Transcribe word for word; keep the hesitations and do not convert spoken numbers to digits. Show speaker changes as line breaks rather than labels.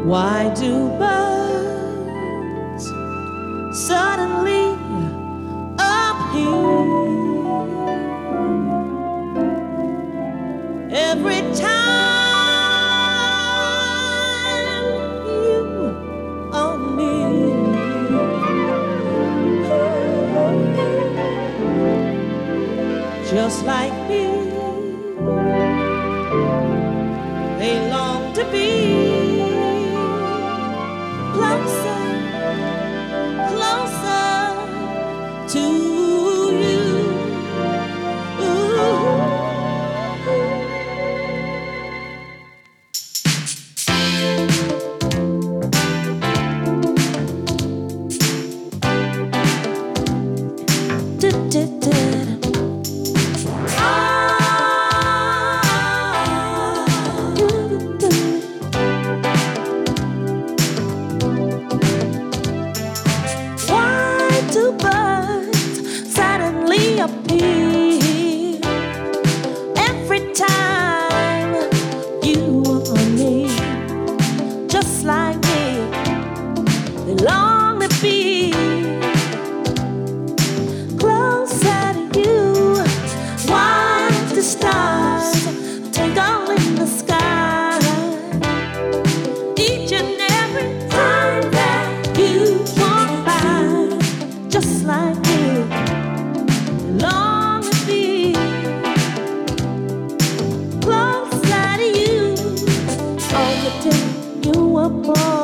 Why do birds suddenly appear every time you are near? Just like me, they long to be closer, closer to you. Ooh. Appear every time you are near, just like me. They long to be closer to you. Watch the stars twinkle in the sky each and every time that you walk by, just like me. Long to be closer to you. On the day you were born,